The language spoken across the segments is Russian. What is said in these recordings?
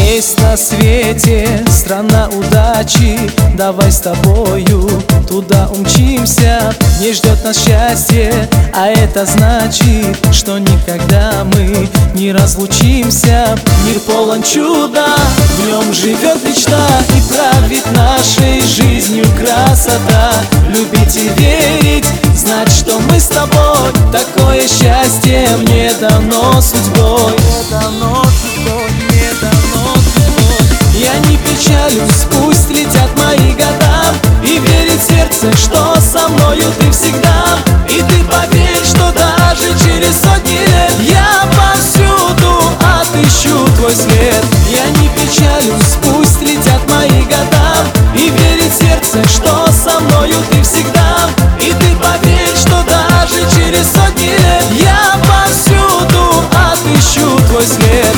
Есть на свете страна удачи, давай с тобою туда умчимся. Не ждет нас счастье, а это значит, что никогда мы не разлучимся. Мир полон чуда, в нем живет мечта, и правит нашей жизнью красота. Любить и верить, знать, что мы с тобой, такое счастье мне дано судьбой. Я не печалюсь, пусть летят мои года, и верит сердце, что со мною ты всегда. И ты поверь, что даже через сотни лет я повсюду отыщу твой след. Я не печалюсь, пусть летят мои года, и верит сердце, что со мною ты всегда. И ты поверь, что даже через сотни лет я повсюду отыщу твой след.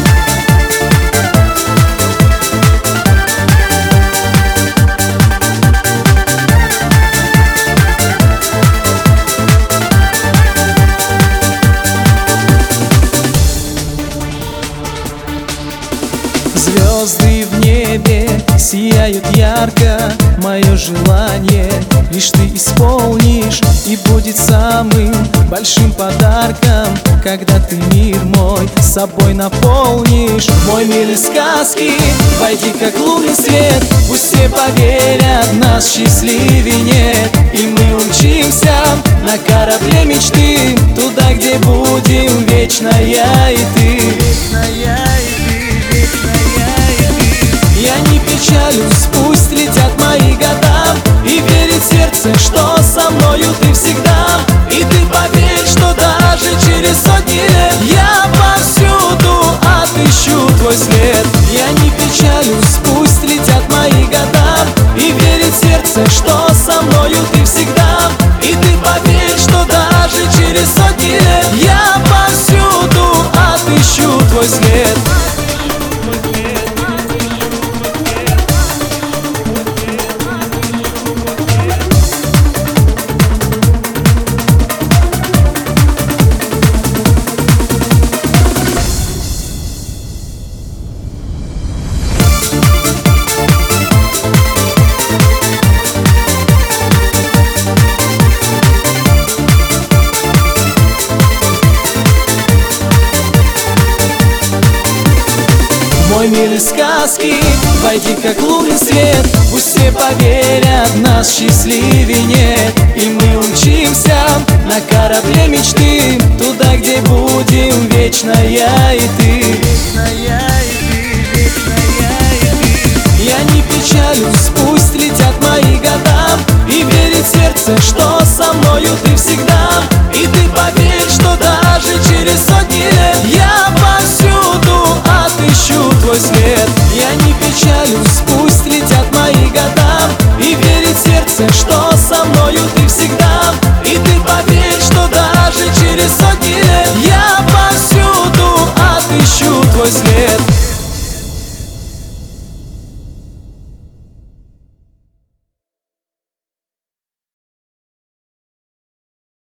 Звезды в небе сияют ярко, мое желание лишь ты исполнишь, и будет самым большим подарком, когда ты мир мой с собой наполнишь. В мой мир из сказки войди, как лунный свет, пусть все поверят, нас счастливее нет. И мы умчимся на корабле мечты, туда, где будем вечно я и ты. Я не печалюсь, пусть летят мои года, и верит сердце, что со мною ты всегда. И ты поверь, что даже через сотни лет я повсюду отыщу твой след. Я не печалюсь, пусть летят мои года, и верит сердце, что со мною ты всегда. И ты поверь, что даже через сотни лет я повсюду отыщу твой след. Мой мир из сказки войди, как лунный свет, пусть все поверят, нас счастливее нет. И мы умчимся на корабле мечты, туда, где будем вечно я и ты. Я не печалюсь, пусть летят мои года, и верит сердце, что со мною ты всегда.